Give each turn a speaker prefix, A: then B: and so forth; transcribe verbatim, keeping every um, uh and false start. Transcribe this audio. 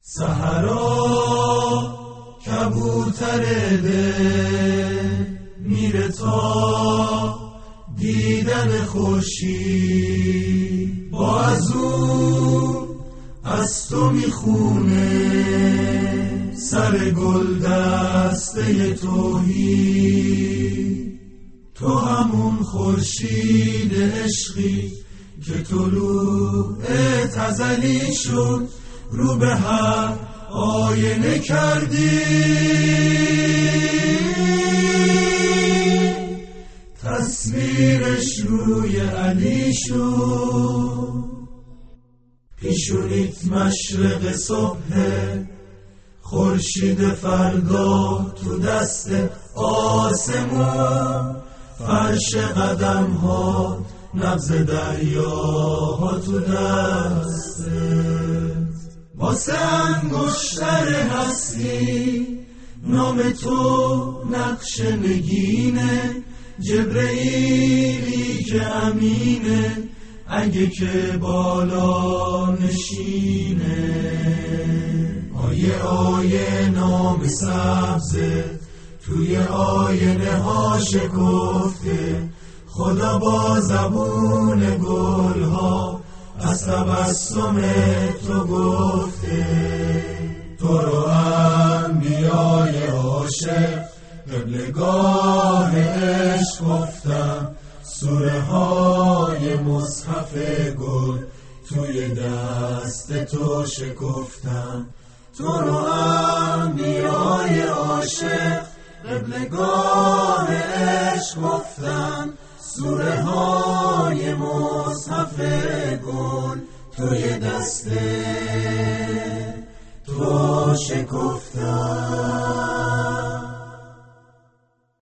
A: سحرا کبوتر دل میره تا دیدن خورشید، با ازو از تو میخونه سر گل دسته توحید. تو همون خورشید عشقی که طلوع ازلی شد، رو به هر آینه کردی، تصویرش روی علی شد. پیشونیت مشرق صبح، خورشید فردا تو دست آسمون، فرش قدم ها نبض دریاها تو دست. واسه انگشتر هستی نام تو نقش نگینه، جبرئیلی که امینه اگه که بالا نشینه. آیه آیه نام سبزه توی آینه ها شکفته، خدا با زبون گل ها از تبسم تو گفته. تو رو انبیای عاشق قبلگاه عشق گفتم، سوره های مصحف گل توی دست تو شکفتم. تو رو انبیای عاشق قبلگاه عشق گفتم، سوره های مصحف گل توی دست تو شکفتم.